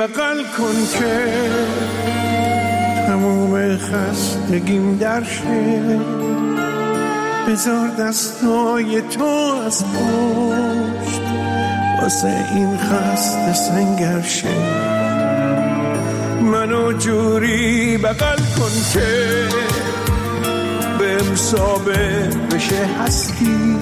بغل کن که تموم خستگیم در شه، بذار دستای تو از پشت واسه این خسته سنگر شه. منو جوری بغل کن که بهم ثابت بشه هستی،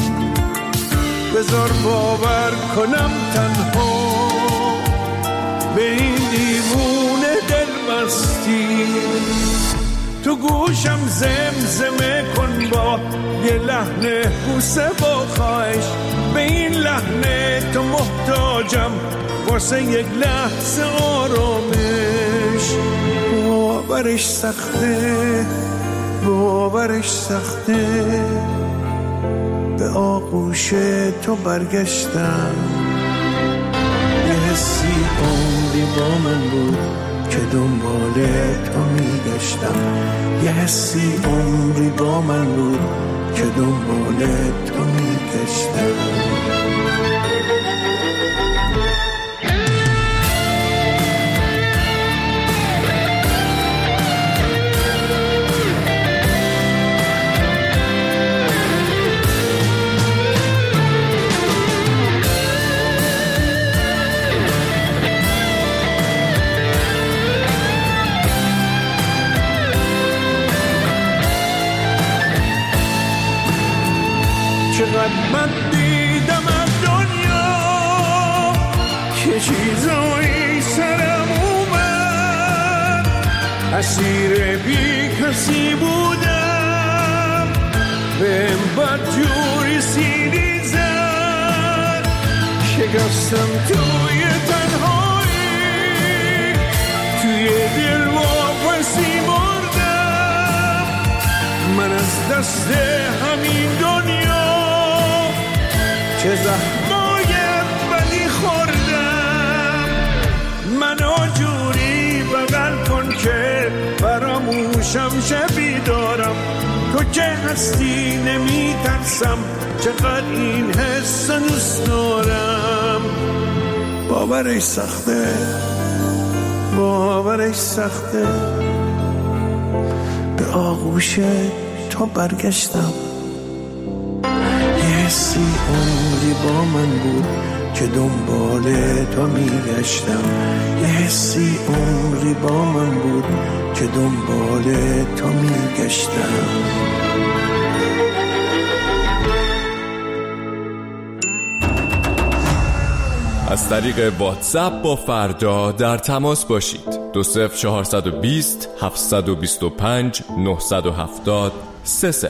بذار باور کنم تنها به این دیوونه دل بستی. تو گوشم زمزمه کن با یه لحن بوسه با خواهش، به این لحن تو محتاجم واسه یک لحظه آرامش. باورش سخته، باورش سخته، به آغوش تو برگشتم. یه حسی عمری با من بود که دنبال تو میگشتم، یه حسی عمری با من بود که دنبال تو میگشتم. چقدر من دیدم از دنیا که چیزایی سرم اومد، اسیر بی کسی بودم، بهم بدجوری سینی زد، شکستم توی تنهایی، توی دل واپسی بردم من از دست همین دنیا، چه زخمای بدی خوردم. منو جوری بغل کن که فراموشم شبی دارم، تو که هستی نمی ترسم، چقدر این حس دوست دارم. باورش سخته، باورش سخته، به آغوش تو برگشتم. حسی عمری با من بود که دنبال تو میگشتم، یه حسی عمری با من بود که دنبال تو میگشتم. از طریق واتساپ با فردا در تماس باشید. 20420 725 970 30.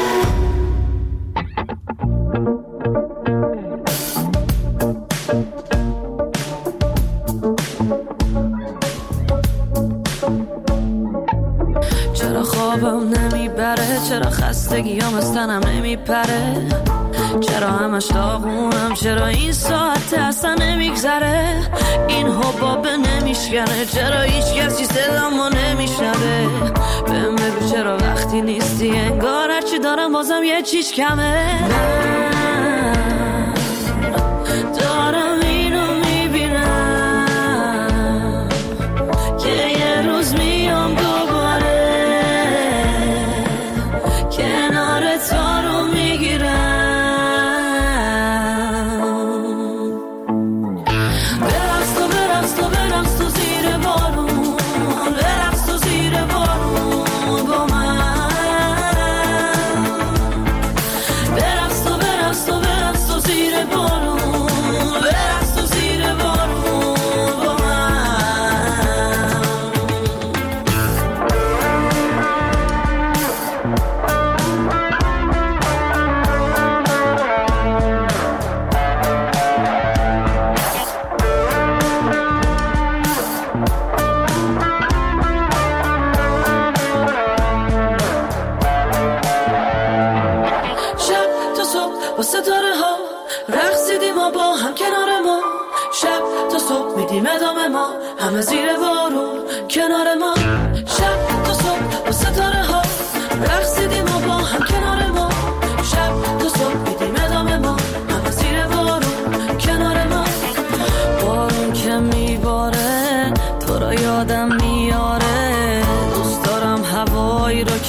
چرا خوابم نمیبره، چرا خستگیام از تنم نمیپره، چرا همش داغونم، چرا این ساعت اصلا نمیگذره، این حبابه نمیشکنه، چرا هیچ کسی صدامو نمیشنوه. بهم بگو چرا وقتی نیستی انگار هرچی دارم بازم یه چیز کمه. من دارم اینو میبینم که یه روز میام دوباره کنار تو رو میگیرم. با ستاره ها رقصیدیم و با هم کنار ما، شب تا صبح میدیم ادامه ما، همه زیر بارون کنار ما. شب تا صبح با ستاره ها رقصیدیم و با هم کنار ما، شب تا صبح میدیم ادامه ما، همه زیر بارون کنار ما. بارون که میباره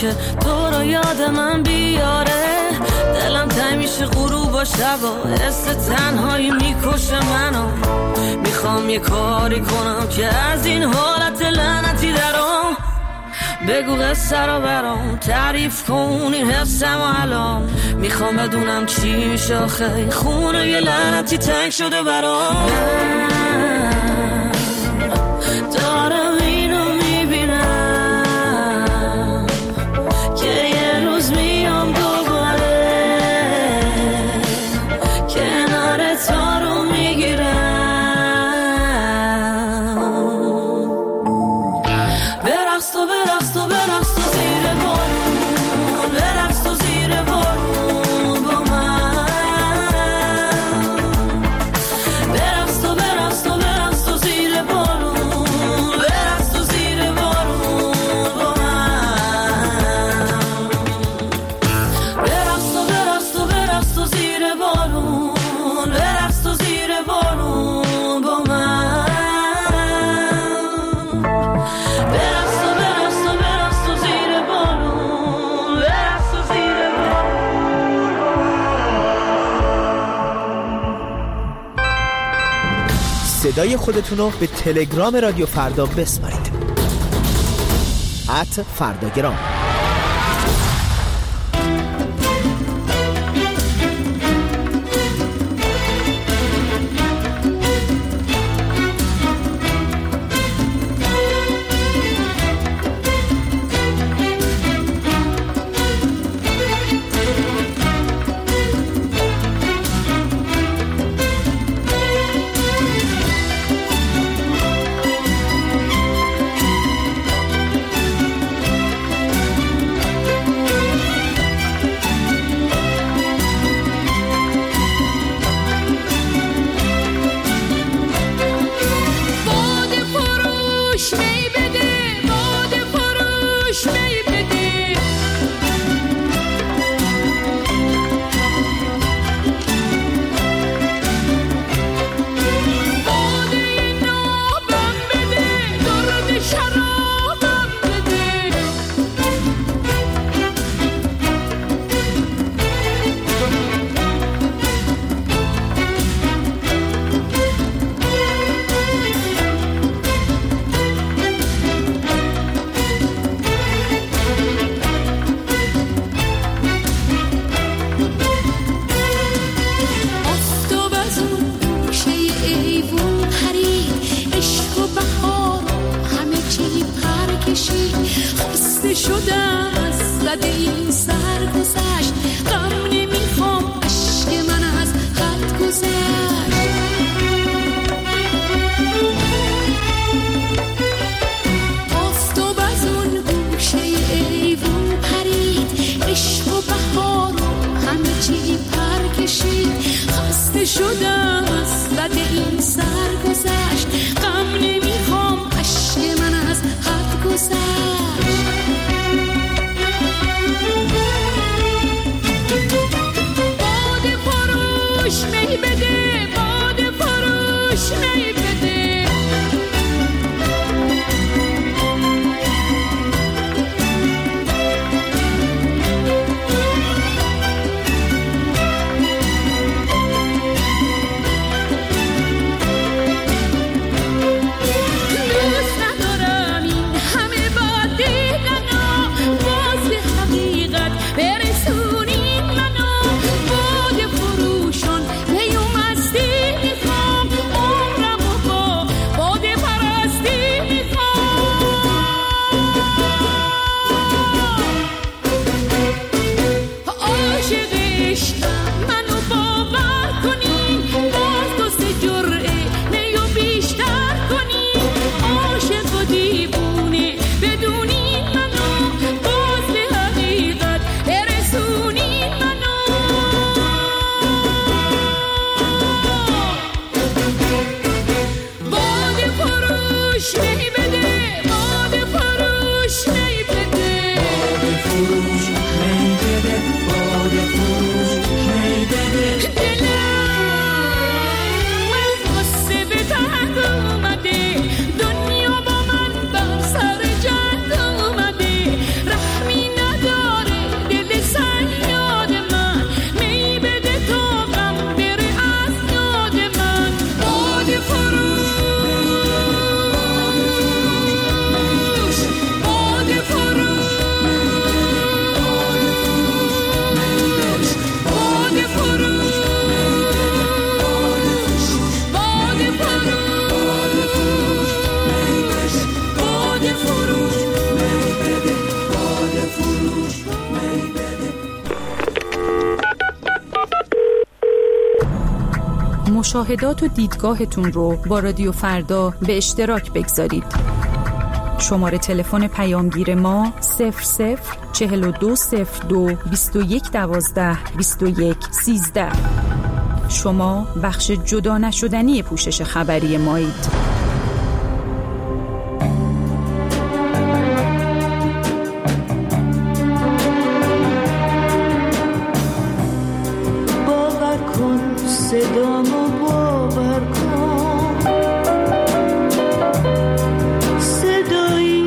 که تو رو یاد من بیاره. دلم تنگ میشه غروب و شبا، حس تنهایی میکشه منو. میخوام یه کاری کنم که از این حالت لعنتی درام. بگو قصه رو برام تعریف کن این حسم و الان. میخوام بدونم چی میشه آخه خونه یه لعنتی تنگ شده برام. دارم اینو میبینم که یه روز میام دوباره کنار تو رو میگیرم. برقص تو برقص تو برقص تو زیر بارون، برقص تو زیر بارون با من. برقص تو برقص تو برقص تو زیر بارون، برقص تو زیر بارون با من. برقص تو برقص تو برقص تو زیر بارون، برقص تو زیر بارون با من. برقص تو برقص تو برقص تو زیر بارون، برقص تو زیر صدای خودتون رو به تلگرام رادیو فردا بسپارید. @فرداگرام. مشاهدات و دیدگاهتون رو با رادیو فردا به اشتراک بگذارید. شماره تلفن پیامگیر ما 004202 2112 2113. شما بخش جدا نشدنی پوشش خبری مایید. صدامو باور کن، صدایی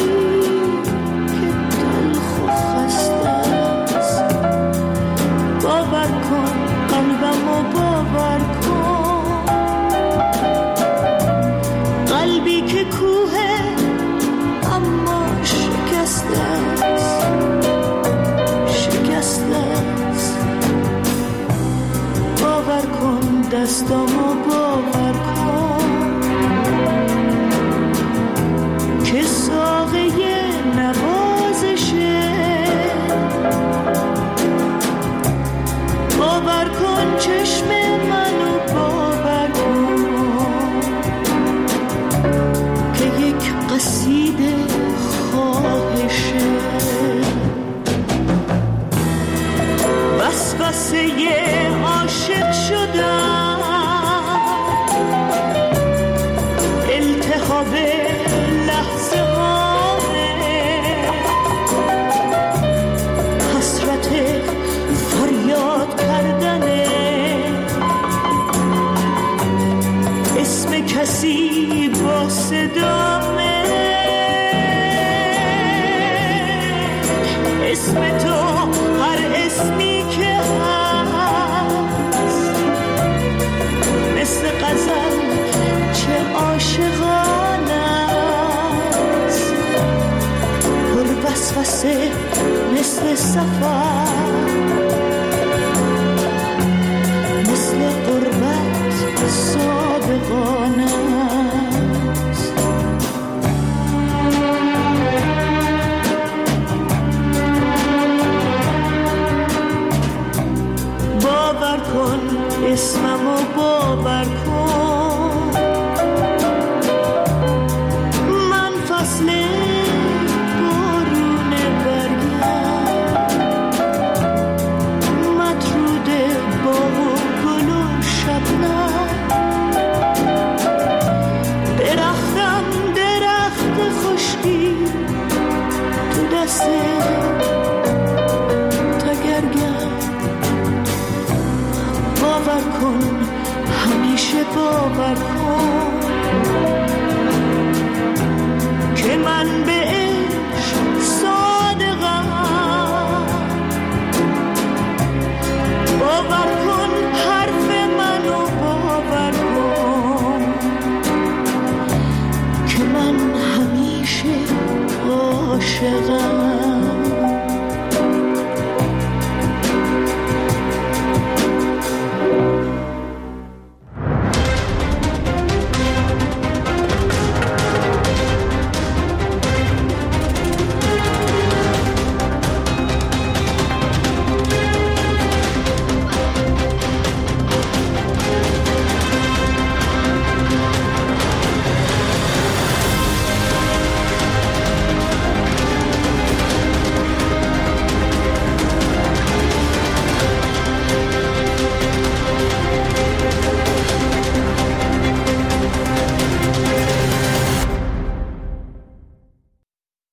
که تلخ و خسته است. باور کن قلبمو باور کن، قلبی که کوه اما شکسته است، شکسته است. باور کن دستامو باور کن که ساقه نوازشه. باور کن چشم منو باور کن که یک قصیده خواهشه. وسوسه عاشق شدم، التهاب لحظه هامه، حسرت فریاد کردنه، اسم کسی با صدامه، اسم تو هر اسمی که هست، مثل غزل چه عاشقانه است، پر وسوسه مثل سفر، مثل غربت صادقانه است. باور کن اسممو باور کن، من فصل بارون برگم، مطرود باغ و گل و شبنم، درختم درخت خشکی تو دست تگرگم. باور کن همیشه باور کن که من به عشق صادقم. باور کن حرف منو باور کن که من همیشه عاشقم.